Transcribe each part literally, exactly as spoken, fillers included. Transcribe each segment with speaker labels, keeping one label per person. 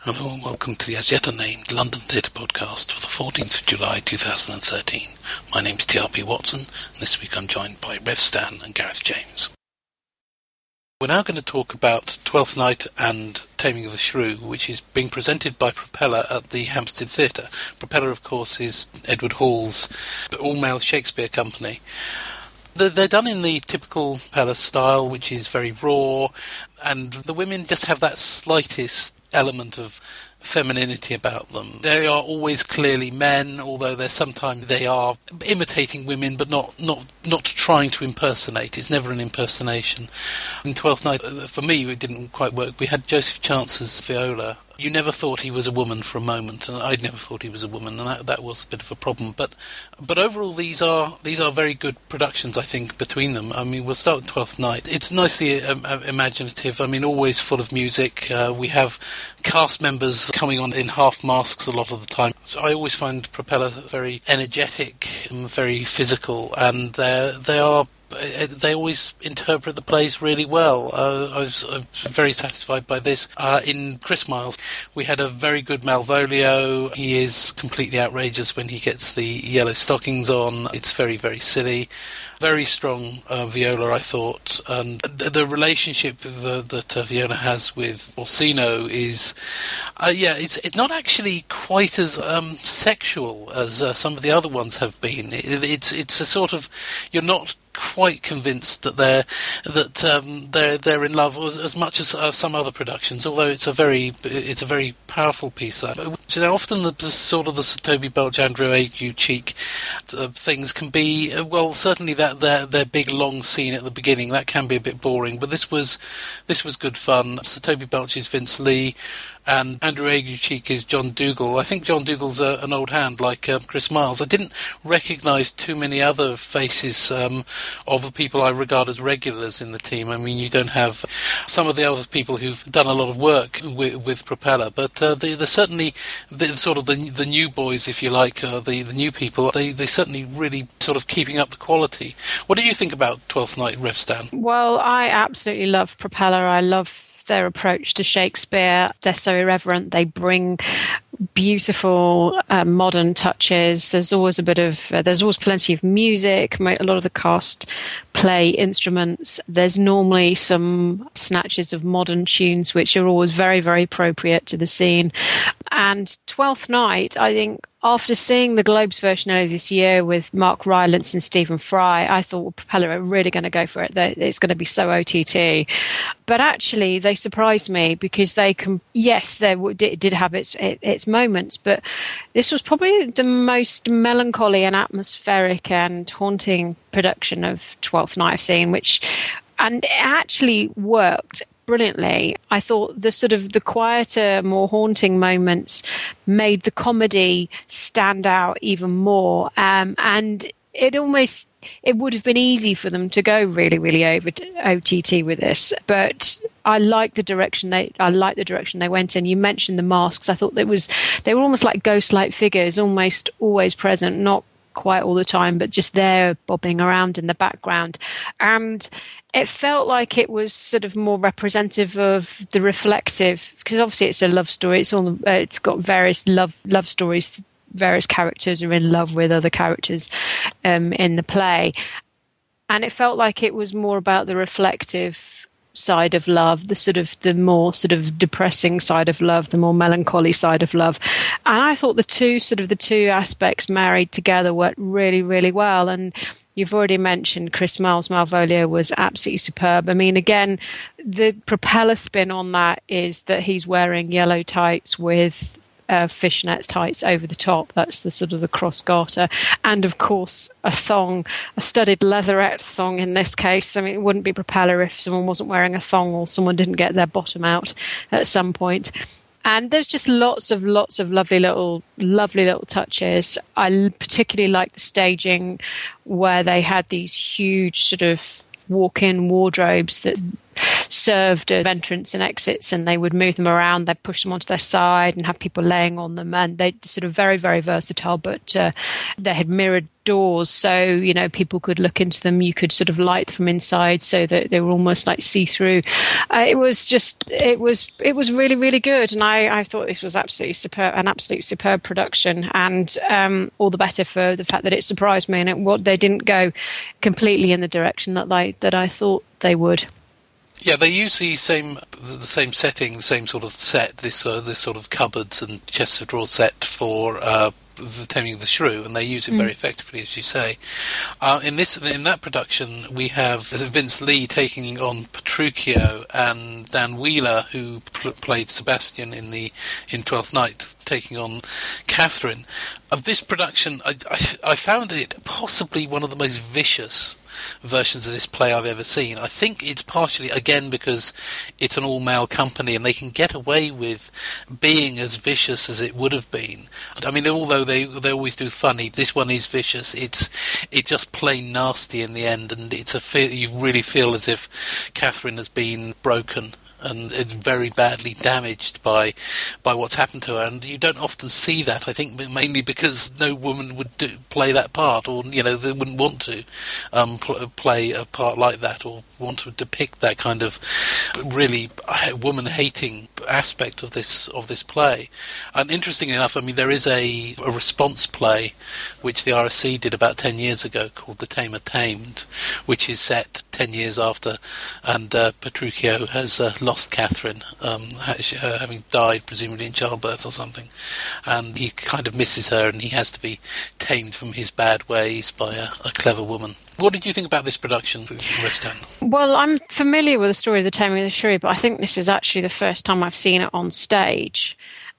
Speaker 1: Hello and welcome to the as yet unnamed London Theatre Podcast for the fourteenth of July two thousand thirteen. My name's T R P Watson, and this week I'm joined by Rev Stan and Gareth James. We're now going to talk about Twelfth Night and Taming of the Shrew, which is being presented by Propeller at the Hampstead Theatre. Propeller, of course, is Edward Hall's all-male Shakespeare company. They're done in the typical Propeller style, which is very raw, and the women just have that slightest element of femininity about them. They are always clearly men, although they're sometimes they are imitating women, but not not not trying to impersonate. It's never an impersonation. In Twelfth Night, for me, it didn't quite work. We had Joseph Chance as Viola. You never thought he was a woman for a moment, and I'd never thought he was a woman, and that, that was a bit of a problem. But but overall, these are these are very good productions, I think, between them. I mean, we'll start with Twelfth Night. It's nicely um, imaginative. I mean, always full of music. Uh, we have cast members coming on in half masks a lot of the time. So I always find Propeller very energetic and very physical, and they they are. They always interpret the plays really well. Uh, I, was, I was very satisfied by this. Uh, in Chris Miles, we had a very good Malvolio. He is completely outrageous when he gets the yellow stockings on. It's very, very silly. Very strong uh, Viola, I thought. And the, the relationship the, that uh, Viola has with Orsino is, uh, yeah, it's, it's not actually quite as um, sexual as uh, some of the other ones have been. It, it's it's a sort of, you're not quite convinced that they're that um, they're they're in love as, as much as uh, some other productions. Although it's a very it's a very powerful piece. That you know, often the, the sort of the Toby Belch, Andrew Ague cheek uh, things can be uh, well, certainly that their their big long scene at the beginning that can be a bit boring. But this was this was good fun. Sir Toby Belch is Vince Lee. And Andrew Ague-Cheek is John Dougal. I think John Dougal's a, an old hand, like uh, Chris Miles. I didn't recognise too many other faces um, of the people I regard as regulars in the team. I mean, you don't have some of the other people who've done a lot of work with, with Propeller, but uh, they, they're certainly the, sort of the, the new boys, if you like, uh, the, the new people. They they certainly really sort of keeping up the quality. What do you think about Twelfth Night, Rev Stan?
Speaker 2: Well, I absolutely love Propeller. I love their approach to Shakespeare. They're so irreverent. They bring beautiful uh, modern touches. There's always a bit of uh, there's always plenty of music. A lot of the cast play instruments. There's normally some snatches of modern tunes which are always very, very appropriate to the scene. And Twelfth Night, I think, after seeing the Globes version earlier this year with Mark Rylance and Stephen Fry, I thought, well, Propeller are really going to go for it. It's going to be so O T T. But actually, they surprised me because they can. Yes, they it did have its its moments, but this was probably the most melancholy and atmospheric and haunting production of Twelfth Night I've seen, which and it actually worked brilliantly. I thought the sort of the quieter, more haunting moments made the comedy stand out even more, um, and it almost it would have been easy for them to go really, really over to O T T with this, but I like the direction they I like the direction they went in. You mentioned the masks. I thought that was they were almost like ghost-like figures, almost always present, not quite all the time, but just there bobbing around in the background, and it felt like it was sort of more representative of the reflective, because obviously it's a love story. It's all uh, it's got various love love stories. Various characters are in love with other characters um, in the play, and it felt like it was more about the reflective side of love, the sort of the more sort of depressing side of love, the more melancholy side of love. And I thought the two sort of the two aspects married together worked really, really well. And you've already mentioned Chris Miles' Malvolio was absolutely superb. I mean, again, the Propeller spin on that is that he's wearing yellow tights with uh, fishnet tights over the top. That's the sort of the cross garter. And, of course, a thong, a studded leatherette thong in this case. I mean, it wouldn't be Propeller if someone wasn't wearing a thong or someone didn't get their bottom out at some point. And there's just lots of lots of lovely little lovely little touches. I particularly like the staging where they had these huge sort of walk-in wardrobes that served as entrance and exits, and they would move them around. They'd push them onto their side and have people laying on them, and they sort of very, very versatile. But uh, they had mirrored doors, so you know people could look into them. You could sort of light from inside, so that they were almost like see-through. Uh, it was just, it was, it was really, really good, and I, I thought this was absolutely superb, an absolute superb production, and um, all the better for the fact that it surprised me, and it, what they didn't go completely in the direction that I that I thought they would.
Speaker 1: Yeah, they use the same the same setting, the same sort of set, this uh, this sort of cupboards and chest of drawers set for uh, the Taming of the Shrew, and they use it mm. very effectively, as you say. Uh, in this, in that production, we have Vince Lee taking on Petruchio, and Dan Wheeler, who pl- played Sebastian in the in Twelfth Night, taking on Catherine. Of this production, I, I, I found it possibly one of the most vicious versions of this play I've ever seen. I think it's partially, again, because it's an all-male company and they can get away with being as vicious as it would have been. I mean, although they they always do funny, this one is vicious. It's it just plain nasty in the end, and it's a feel, you really feel as if Catherine has been broken and it's very badly damaged by by what's happened to her, and you don't often see that. I think mainly because no woman would do, play that part, or you know they wouldn't want to um, pl- play a part like that, or want to depict that kind of really woman-hating aspect of this of this play. And interestingly enough, I mean there is a, a response play which the R S C did about ten years ago called The Tamer Tamed, which is set ten years after, and uh, Petruchio has uh, lost Catherine, um, her having died presumably in childbirth or something, and he kind of misses her, and he has to be tamed from his bad ways by a, a clever woman. What did you think about this production, West End?
Speaker 2: Well, I'm familiar with the story of The Taming of the Shrew, but I think this is actually the first time I've seen it on stage,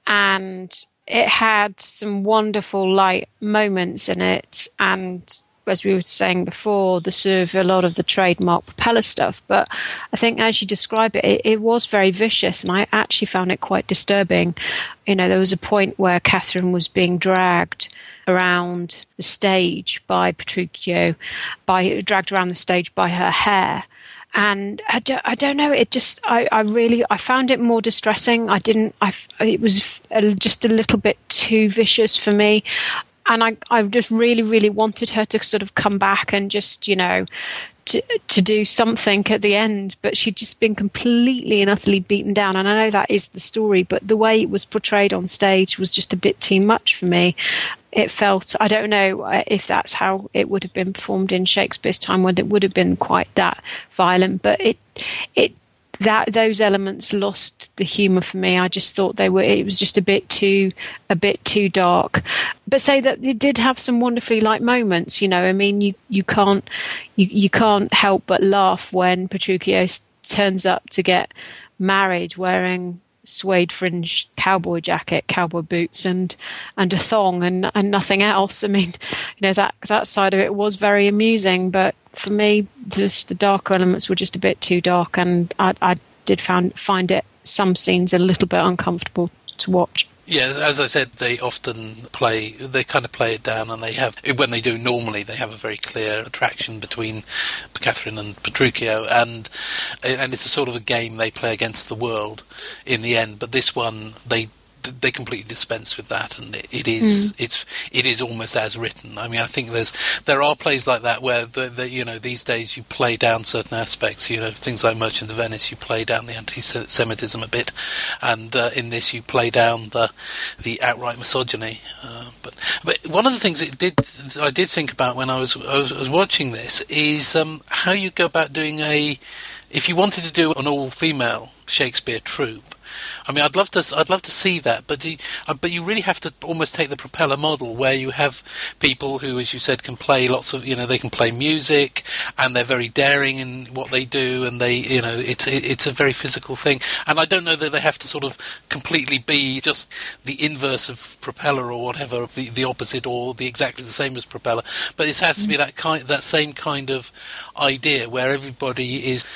Speaker 2: and it had some wonderful light moments in it, and as we were saying before, the sort of a lot of the trademark propeller stuff. But I think as you describe it, it, it was very vicious, and I actually found it quite disturbing. You know, there was a point where Catherine was being dragged around the stage by Petruchio, by dragged around the stage by her hair. And I don't, I don't know, it just, I, I really, I found it more distressing. I didn't, I, it was a, just a little bit too vicious for me. And I, I just really, really wanted her to sort of come back and just, you know, to to do something at the end. But she'd just been completely and utterly beaten down. And I know that is the story, but the way it was portrayed on stage was just a bit too much for me. It felt, I don't know if that's how it would have been performed in Shakespeare's time, when it would have been quite that violent. But it, it, that those elements lost the humour for me. I just thought they were. It was just a bit too, a bit too dark. But say that it did have some wonderfully light moments. You know, I mean, you, you can't, you, you can't help but laugh when Petruchio turns up to get married wearing suede fringe cowboy jacket, cowboy boots, and and a thong, and and nothing else. I mean, you know, that that side of it was very amusing, but for me, just the darker elements were just a bit too dark, and I, I did find find it some scenes a little bit uncomfortable to watch.
Speaker 1: Yeah, as I said, they often play, they kind of play it down, and they have, when they do normally, they have a very clear attraction between Catherine and Petruchio, and and it's a sort of a game they play against the world in the end, but this one, they they completely dispense with that, and it, it is mm. it's it is almost as written. I mean, I think there's there are plays like that where the, the you know these days you play down certain aspects. You know, things like Merchant of Venice, you play down the anti-Semitism a bit, and uh, in this you play down the the outright misogyny. Uh, but but one of the things it did I did think about when I was I was, I was watching this is um, how you go about doing a if you wanted to do an all-female Shakespeare troupe. I mean, I'd love to. I'd love to see that, but you, uh, but you really have to almost take the Propeller model, where you have people who, as you said, can play lots of. You know, they can play music, and they're very daring in what they do, and they, you know, it's it, it's a very physical thing. And I don't know that they have to sort of completely be just the inverse of Propeller or whatever, the the opposite or the exactly the same as Propeller. But it has to be that kind, that same kind of idea where everybody is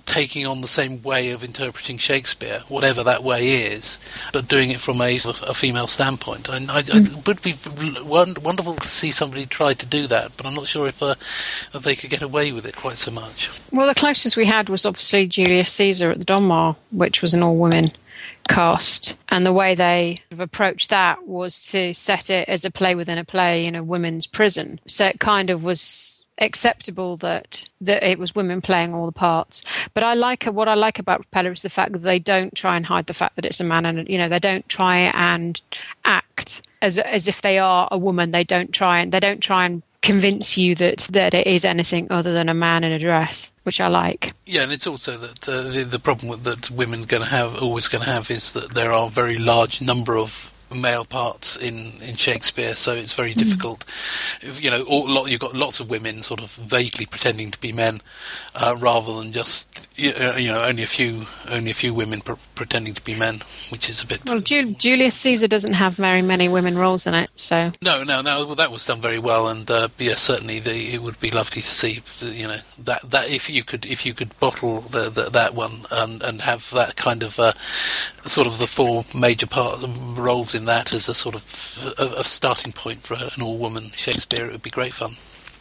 Speaker 1: taking on the same way of interpreting Shakespeare, whatever that way is, but doing it from a, a female standpoint. And I, I, it would be wonderful to see somebody try to do that, but I'm not sure if, uh, if they could get away with it quite so much.
Speaker 2: Well, the closest we had was obviously Julius Caesar at the Donmar, which was an all-women cast, and the way they approached that was to set it as a play within a play in a women's prison. So it kind of was acceptable that that it was women playing all the parts. But I like what I like about Propeller is the fact that they don't try and hide the fact that it's a man, and you know they don't try and act as as if they are a woman. They don't try and they don't try and convince you that that it is anything other than a man in a dress, which I like.
Speaker 1: Yeah, and it's also that uh, the, the problem with, that women are going to have always going to have is that there are a very large number of male parts in, in Shakespeare, so it's very difficult. If, you know, all, lot, you've got lots of women sort of vaguely pretending to be men, uh, rather than just you know only a few only a few women pr- pretending to be men, which is a bit.
Speaker 2: Well, Ju- Julius Caesar doesn't have very many women roles in it, so
Speaker 1: no, no, no. Well, that was done very well, and uh, yeah, certainly the, it would be lovely to see. You know that that if you could if you could bottle the, the, that one and and have that kind of uh, sort of the four major part roles in that as a sort of a, a starting point for an all-woman Shakespeare, it would be great fun.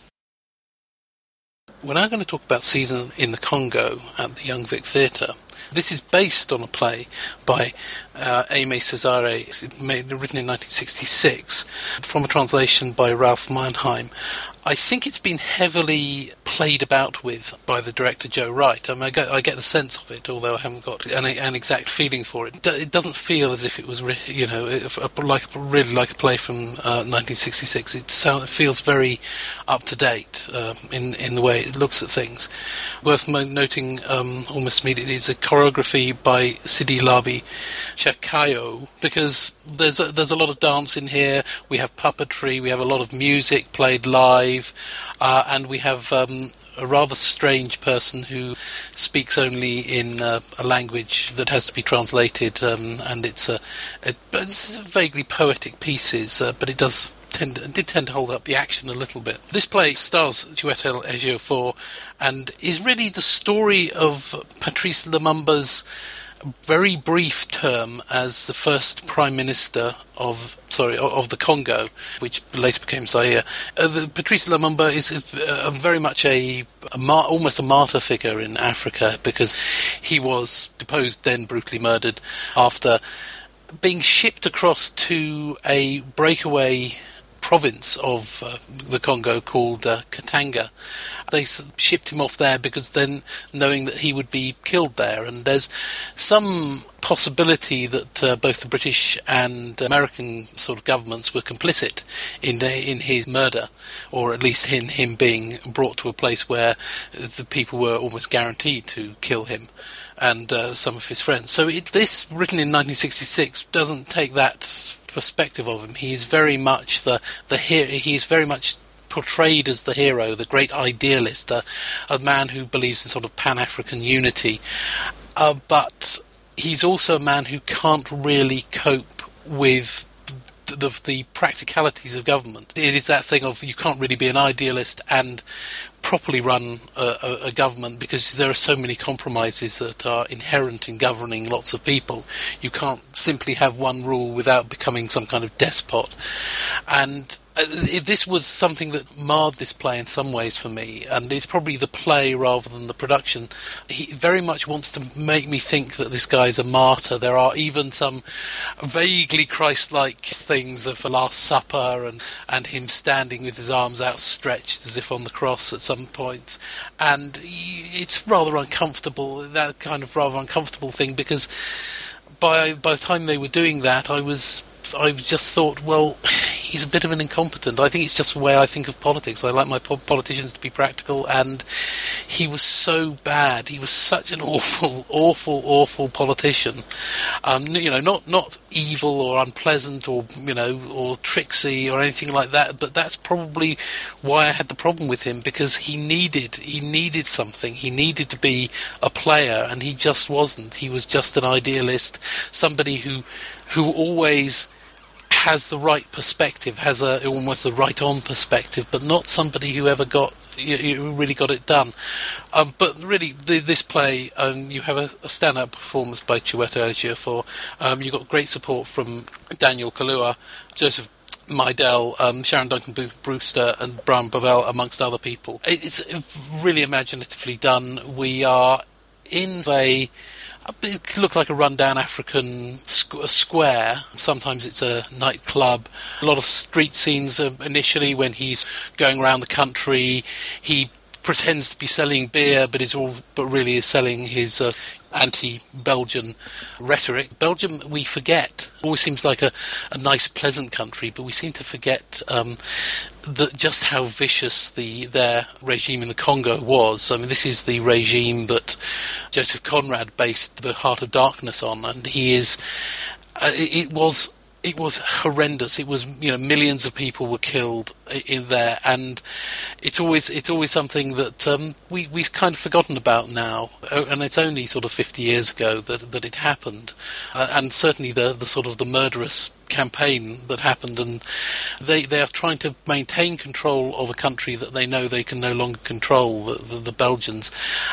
Speaker 1: We're now going to talk about Season in the Congo at the Young Vic Theatre. This is based on a play by uh, Aimé Césaire, made, written in nineteen sixty-six, from a translation by Ralph Mannheim. I think it's been heavily played about with by the director Joe Wright. I mean, I get, I get the sense of it, although I haven't got an, an exact feeling for it. It doesn't feel as if it was, you know, like really like a play from uh, nineteen sixty-six. It, sound, it feels very up to date uh, in in the way it looks at things. Worth noting, um, almost immediately, is a choreography by Sidi Labi Chakayo, because there's a, there's a lot of dance in here. We have puppetry. We have a lot of music played live. Uh, and we have um, a rather strange person who speaks only in uh, a language that has to be translated, um, and it's a, a it's vaguely poetic pieces, uh, but it does tend it did tend to hold up the action a little bit. This play stars Chiwetel Ejiofor and is really the story of Patrice Lumumba's very brief term as the first Prime Minister of sorry of the Congo, which later became Zaire. Uh, the, Patrice Lumumba is uh, very much a, a mar- almost a martyr figure in Africa, because he was deposed, then brutally murdered, after being shipped across to a breakaway province of uh, the Congo called uh, Katanga. They s- shipped him off there because then, knowing that he would be killed there, and there's some possibility that uh, both the British and American sort of governments were complicit in the, in his murder, or at least in him being brought to a place where the people were almost guaranteed to kill him and uh, some of his friends. So it, this, written in nineteen sixty-six, doesn't take that perspective of him. He's very much the the hero. He's very much portrayed as the hero, the great idealist, a, a man who believes in sort of Pan-African unity. Uh, but he's also a man who can't really cope with the, the, the practicalities of government. It is that thing of you can't really be an idealist and properly run a, a, a government, because there are so many compromises that are inherent in governing lots of people. You can't simply have one rule without becoming some kind of despot. And uh, this was something that marred this play in some ways for me, and it's probably the play rather than the production. He very much wants to make me think that this guy's a martyr. There are even some vaguely Christ-like things of the Last Supper and, and him standing with his arms outstretched as if on the cross at some point, and it's rather uncomfortable, that kind of rather uncomfortable thing, because by by the time they were doing that, I was I just thought, well, he's a bit of an incompetent. I think it's just the way I think of politics. I like my po- politicians to be practical, and he was so bad. He was such an awful, awful, awful politician. Um, you know, not not evil or unpleasant or, you know, or tricksy or anything like that, but that's probably why I had the problem with him, because he needed he needed something. He needed to be a player, and he just wasn't. He was just an idealist, somebody who who always has the right perspective, has a almost a right-on perspective, but not somebody who ever got you, you really got it done. Um, but really, the, this play, um, you have a, a standout performance by Chiwetel Ejiofor. Um, you got great support from Daniel Kaluuya, Joseph Maidel, um, Sharon Duncan Brewster and Brian Bovell, amongst other people. It's really imaginatively done. We are in a... It looks like a rundown African squ- square. Sometimes it's a nightclub. A lot of street scenes uh, initially when he's going around the country. He pretends to be selling beer, but is all but really is selling his uh, anti-Belgian rhetoric. Belgium, we forget. Always seems like a, a nice, pleasant country, but we seem to forget um, the, just how vicious the their regime in the Congo was. I mean, this is the regime that Joseph Conrad based The Heart of Darkness on, and he is. Uh, it, it was. It was horrendous. It was, you know, millions of people were killed in there, and it's always it's always something that um, we we've kind of forgotten about now. And it's only sort of fifty years ago that that it happened, uh, and certainly the the sort of the murderous campaign that happened, and they they are trying to maintain control of a country that they know they can no longer control, the, the, the Belgians.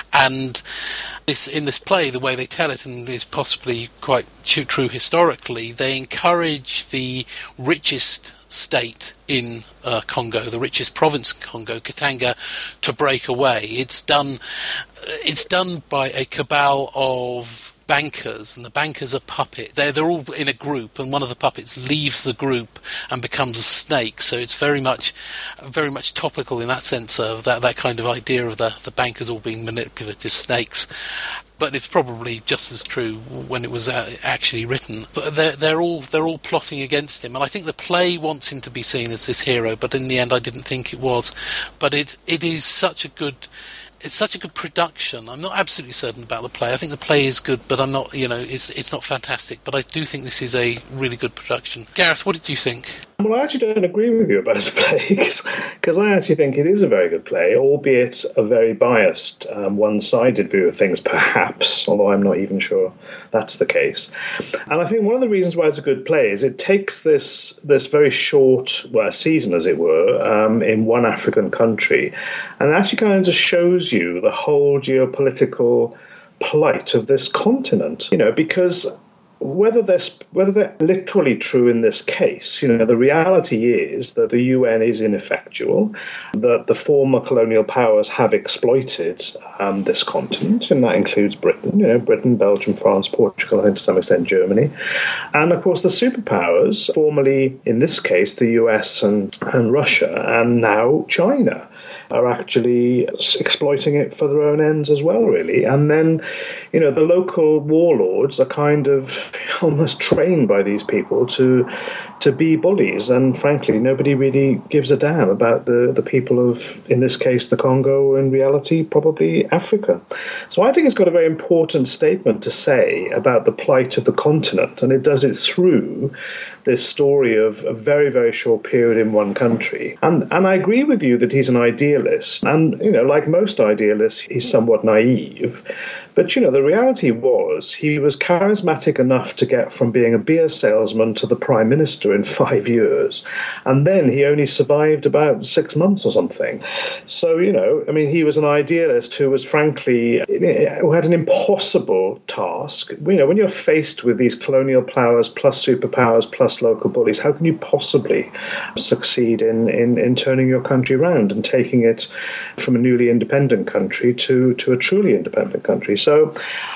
Speaker 1: And this in this play, the way they tell it, and is possibly quite true historically, they encourage the richest state in uh, Congo, the richest province in Congo, Katanga, to break away. It's done. It's done by a cabal of bankers, and the bankers are puppet. They're, they're all in a group, and one of the puppets leaves the group and becomes a snake. So it's very much, very much topical in that sense of that, that kind of idea of the, the bankers all being manipulative snakes. But it's probably just as true when it was uh, actually written. But they're, they're all they're all plotting against him, and I think the play wants him to be seen as this hero. But in the end, I didn't think it was. But it it is such a good. It's such a good production. I'm not absolutely certain about the play. I think the play is good, but I'm not, you know, it's it's not fantastic. But I do think this is a really good production. Gareth, what did you think?
Speaker 3: Well, I actually don't agree with you about the play, because I actually think it is a very good play, albeit a very biased, um, one-sided view of things, perhaps, although I'm not even sure that's the case. And I think one of the reasons why it's a good play is it takes this this very short well, season, as it were, um, in one African country, and it actually kind of just shows you the whole geopolitical plight of this continent, you know, because whether they're, whether they're literally true in this case, you know, the reality is that the U N is ineffectual, that the former colonial powers have exploited um, this continent, and that includes Britain, you know, Britain, Belgium, France, Portugal, and to some extent Germany. And, of course, the superpowers, formerly, in this case, the U S and, and Russia, and now China, are actually exploiting it for their own ends as well, really. And then, you know, the local warlords are kind of almost trained by these people to to be bullies. And frankly, nobody really gives a damn about the, the people of, in this case, the Congo, in reality, probably Africa. So I think it's got a very important statement to say about the plight of the continent, and it does it through this story of a very, very short period in one country. And and I agree with you that he's an idealist. And, you know, like most idealists, he's somewhat naive. But, you know, the reality was he was charismatic enough to get from being a beer salesman to the prime minister in five years. And then he only survived about six months or something. So, you know, I mean, he was an idealist who was frankly, who had an impossible task. You know, when you're faced with these colonial powers plus superpowers plus local bullies, how can you possibly succeed in, in, in turning your country around and taking it from a newly independent country to, to a truly independent country? So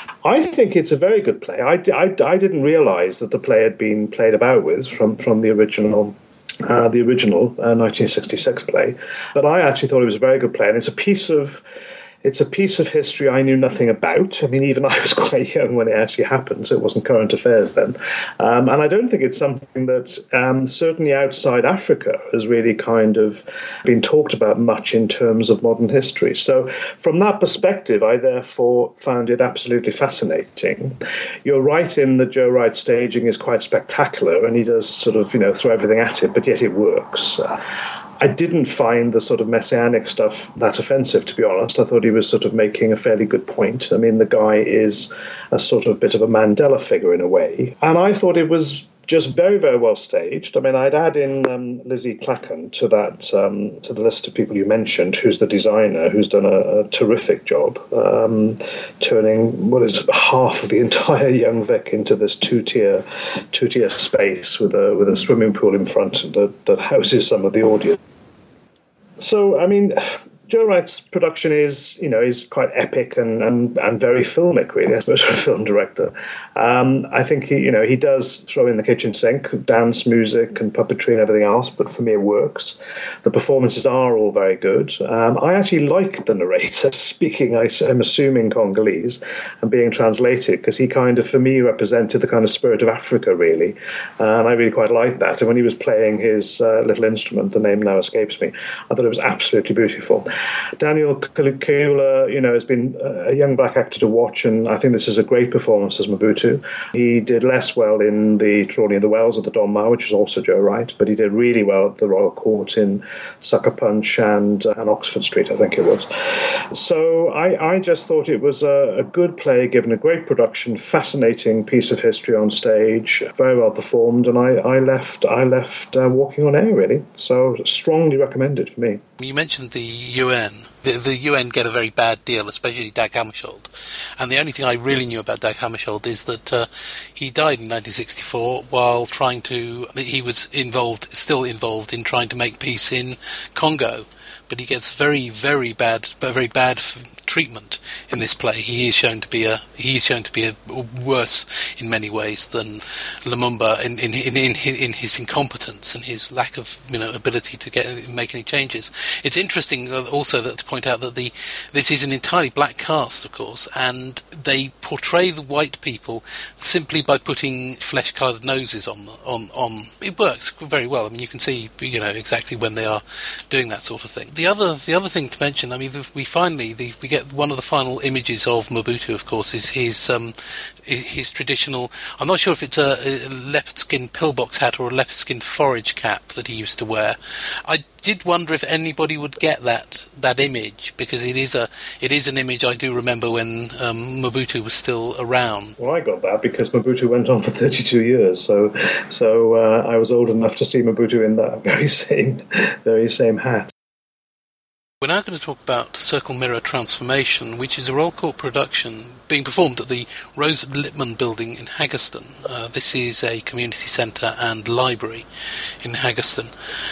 Speaker 3: I think it's a very good play. I, I, I didn't realise that the play had been played about with from, from the original uh, the original uh, nineteen sixty-six play, but I actually thought it was a very good play, and it's a piece of It's a piece of history I knew nothing about. I mean, even I was quite young when it actually happened, so it wasn't current affairs then. Um, and I don't think it's something that um, certainly outside Africa has really kind of been talked about much in terms of modern history. So from that perspective, I therefore found it absolutely fascinating. You're right in that Joe Wright's staging is quite spectacular, and he does sort of, you know, throw everything at it, but yet it works. Uh, I didn't find the sort of messianic stuff that offensive, to be honest. I thought he was sort of making a fairly good point. I mean, the guy is a sort of bit of a Mandela figure in a way. And I thought it was just very, very well staged. I mean, I'd add in um, Lizzie Clacken to that um, to the list of people you mentioned, who's the designer, who's done a, a terrific job, um, turning what is half of the entire Young Vic into this two-tier two-tier space with a with a swimming pool in front that, that houses some of the audience. So, I mean, Joe Wright's production is, you know, is quite epic and, and, and very filmic, really, I suppose, for a film director. Um, I think he, you know, he does throw in the kitchen sink, dance, music, and puppetry and everything else, but for me it works. The performances are all very good. Um, I actually like the narrator speaking, I, I'm assuming, Congolese and being translated, because he kind of, for me, represented the kind of spirit of Africa, really. Uh, and I really quite liked that. And when he was playing his uh, little instrument, the name now escapes me, I thought it was absolutely beautiful. Daniel Kaluuya, you know, has been a young black actor to watch, and I think this is a great performance as Mobutu. He did less well in the Trelawney of the Wells at the Donmar, which is also Joe Wright, but he did really well at the Royal Court in Sucker Punch and, uh, and Oxford Street, I think it was. So I, I just thought it was a, a good play, given a great production, fascinating piece of history on stage, very well performed, and I, I left I left uh, walking on air, really. So strongly recommended for me.
Speaker 1: You mentioned the U N. The, the U N get a very bad deal, especially Dag Hammarskjöld. And the only thing I really knew about Dag Hammarskjöld is that uh, he died in nineteen sixty-four while trying to... He was involved, still involved in trying to make peace in Congo. But he gets very, very bad, very bad treatment in this play. He is shown to be a he is shown to be a worse in many ways than Lumumba in in in, in, in his incompetence and his lack of, you know, ability to get make any changes. It's interesting also that to point out that the this is an entirely black cast, of course, and they portray the white people simply by putting flesh-coloured noses on the, on on. It works very well. I mean, you can see, you know, exactly when they are doing that sort of thing. The other the other thing to mention, I mean, we finally the, we get one of the final images of Mobutu, of course, is his um, his traditional. I'm not sure if it's a, a leopard skin pillbox hat or a leopard skin forage cap that he used to wear. I did wonder if anybody would get that that image, because it is a it is an image I do remember when um, Mobutu was still around.
Speaker 3: Well, I got that because Mobutu went on for thirty-two years, so so uh, I was old enough to see Mobutu in that very same very same hat.
Speaker 1: We're now going to talk about Circle Mirror Transformation, which is a Royal Court production being performed at the Rose Lippmann building in Haggerston. Uh, this is a community centre and library in Haggerston.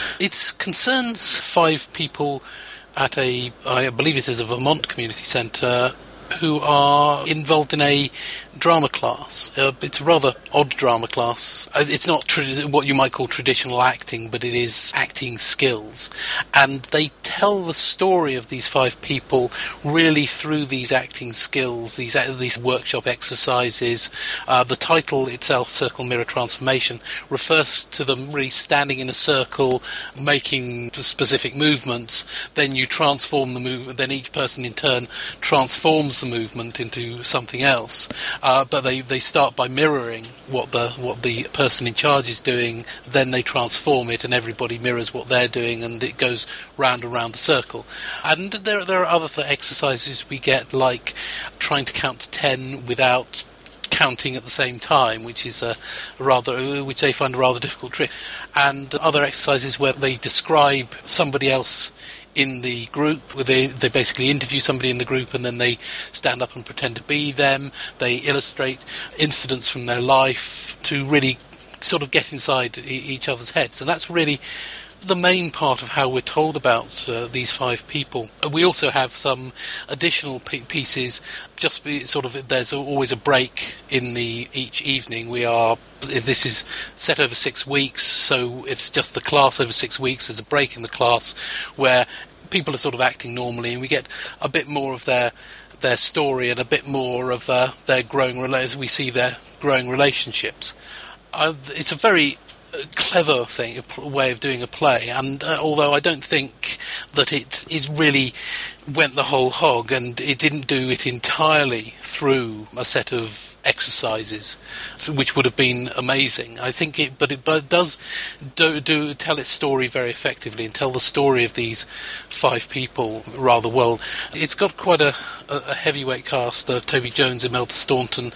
Speaker 1: It concerns five people at a, I believe it is a Vermont community centre, who are involved in a drama class. Uh, it's a rather odd drama class. It's not tra- what you might call traditional acting, but it is acting skills. And they tell the story of these five people really through these acting skills, these these workshop exercises. Uh, the title itself, Circle Mirror Transformation, refers to them really standing in a circle, making specific movements. Then you transform the movement. Then each person in turn transforms the movement into something else. Uh, but they, they start by mirroring what the what the person in charge is doing. Then they transform it, and everybody mirrors what they're doing, and it goes round and round the circle. And there there are other exercises we get, like trying to count to ten without counting at the same time, which is a rather which they find a rather difficult trick. And other exercises where they describe somebody else in the group, where they, they basically interview somebody in the group and then they stand up and pretend to be them. They illustrate incidents from their life to really sort of get inside e- each other's heads. And that's really the main part of how we're told about uh, these five people. We also have some additional p- pieces, just be, sort of, there's always a break in the each evening. We are, this is set over six weeks, so it's just the class over six weeks. There's a break in the class where people are sort of acting normally, and we get a bit more of their their story and a bit more of uh, their growing, as we see their growing relationships. Uh, it's a very clever thing, a way of doing a play, and uh, although I don't think that it is really went the whole hog, and it didn't do it entirely through a set of exercises, which would have been amazing. I think it, but it, but it does do, do tell its story very effectively and tell the story of these five people rather well. It's got quite a, a heavyweight cast. Uh, Toby Jones, Imelda Staunton,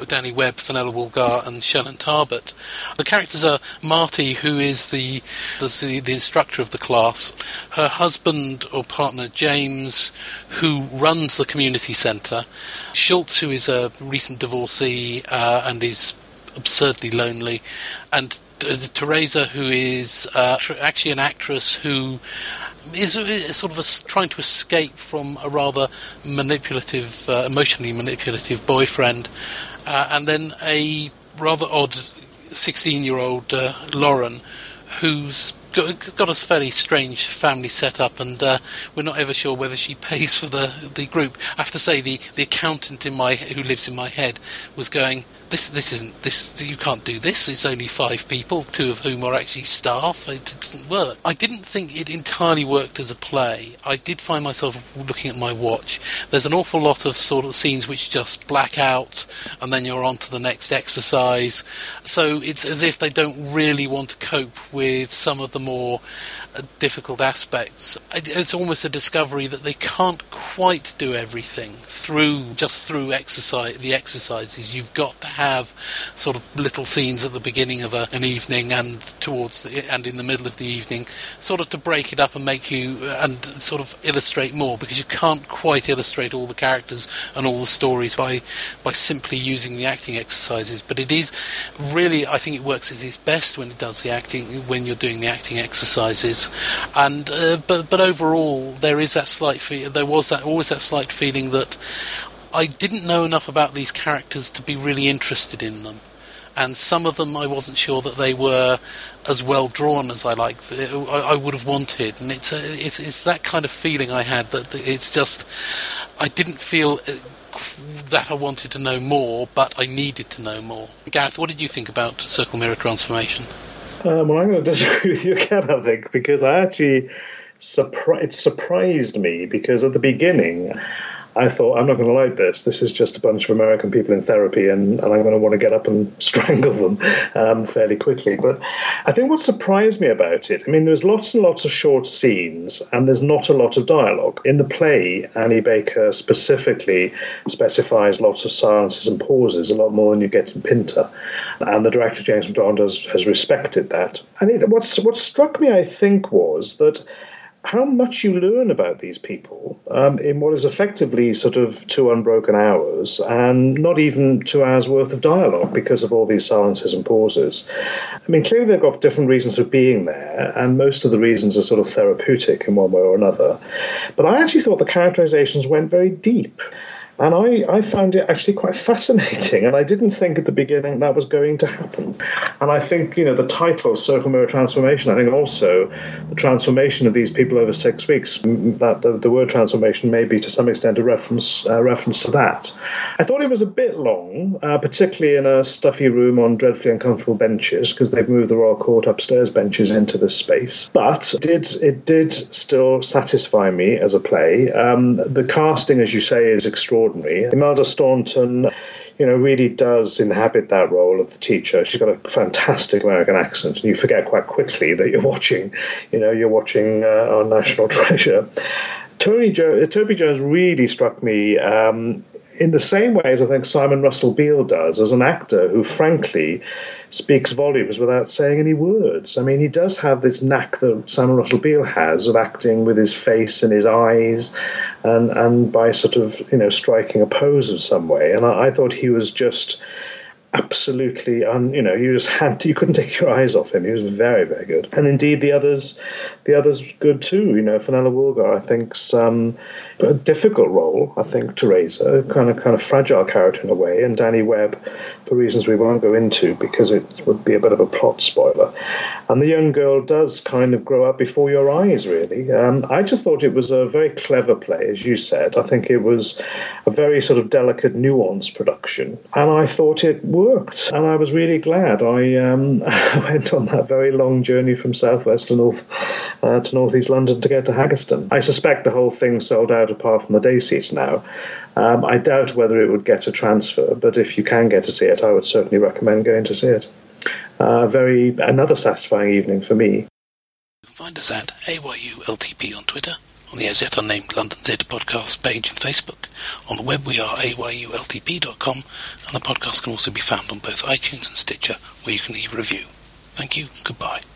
Speaker 1: Danny Webb, Fenella Woolgar, and Shannon Tarbert. The characters are Marty, who is the, the the instructor of the class, her husband or partner James, who runs the community centre, Schultz, who is a recent divorcee uh, and is absurdly lonely, and uh, Teresa, who is uh, actually an actress who is, is sort of a, trying to escape from a rather manipulative, uh, emotionally manipulative boyfriend, uh, and then a rather odd sixteen-year-old uh, Lauren, who's got, got a fairly strange family set up, and uh, we're not ever sure whether she pays for the, the group. I have to say, the, the accountant in my who lives in my head was going, This this isn't this. You can't do this. It's only five people, two of whom are actually staff. It doesn't work. I didn't think it entirely worked as a play. I did find myself looking at my watch. There's an awful lot of sort of scenes which just black out, and then you're on to the next exercise. So it's as if they don't really want to cope with some of the more uh, difficult aspects. It's almost a discovery that they can't quite do everything through just through exercise. The exercises you've got to have sort of little scenes at the beginning of a, an evening and towards the, and in the middle of the evening, sort of to break it up and make you and sort of illustrate more, because you can't quite illustrate all the characters and all the stories by by simply using the acting exercises. But it is really, I think it works at its best when it does the acting, when you're doing the acting exercises. And uh, but but overall, there is that slight fe- there was that always that slight feeling that I didn't know enough about these characters to be really interested in them, and some of them I wasn't sure that they were as well drawn as I like I, I would have wanted. And it's, a, it's it's that kind of feeling I had, that it's just I didn't feel that I wanted to know more, but I needed to know more. Gareth, what did you think about Circle Mirror Transformation?
Speaker 3: Um, well, I'm going to disagree with you again, I think, because I actually surpri- it surprised me, because at the beginning I thought, I'm not going to like this. This is just a bunch of American people in therapy, and, and I'm going to want to get up and strangle them um, fairly quickly. But I think what surprised me about it, I mean, there's lots and lots of short scenes, and there's not a lot of dialogue. In the play, Annie Baker specifically specifies lots of silences and pauses, a lot more than you get in Pinter. And the director, James McDonald, has, has respected that. And it, what's, what struck me, I think, was that how much you learn about these people um, in what is effectively sort of two unbroken hours, and not even two hours worth of dialogue because of all these silences and pauses. I mean, clearly they've got different reasons for being there, and most of the reasons are sort of therapeutic in one way or another. But I actually thought the characterizations went very deep. And I, I found it actually quite fascinating, and I didn't think at the beginning that was going to happen. And I think, you know, the title, Circle Mirror Transformation, I think also the transformation of these people over six weeks, that the, the word transformation may be to some extent a reference uh, reference to that. I thought it was a bit long, uh, particularly in a stuffy room on dreadfully uncomfortable benches, because they've moved the Royal Court upstairs benches into this space. But it did, it did still satisfy me as a play. Um, the casting, as you say, is extraordinary. Imelda Staunton, you know, really does inhabit that role of the teacher. She's got a fantastic American accent, and you forget quite quickly that you're watching, you know, you're watching uh, our national treasure. Tony jo- Toby Jones really struck me um, in the same way as I think Simon Russell Beale does, as an actor who, frankly, speaks volumes without saying any words. I mean, he does have this knack that Simon Russell Beale has of acting with his face and his eyes, and, and by sort of, you know, striking a pose in some way. And I, I thought he was just absolutely, un, you know, you just had to, you couldn't take your eyes off him. He was very, very good. And indeed, the others, the others good too. You know, Fenella Woolgar, I think's um, a difficult role. I think Teresa, kind of, kind of fragile character in a way, and Danny Webb, for reasons we won't go into because it would be a bit of a plot spoiler. And the young girl does kind of grow up before your eyes, really. Um, I just thought it was a very clever play, as you said. I think it was a very sort of delicate, nuanced production, and I thought it worked. And I was really glad I um, went on that very long journey from southwest to north uh, to northeast London to get to Haggerston. I suspect the whole thing sold out apart from the day seats now. Um, I doubt whether it would get a transfer, but if you can get to see it, I would certainly recommend going to see it. Uh, very another satisfying evening for me.
Speaker 1: Find us at A Y U L T P on Twitter, on the As Yet Unnamed London Theatre Podcast page and Facebook. On the web we are A Y U L T P dot com, and the podcast can also be found on both iTunes and Stitcher, where you can leave a review. Thank you, goodbye.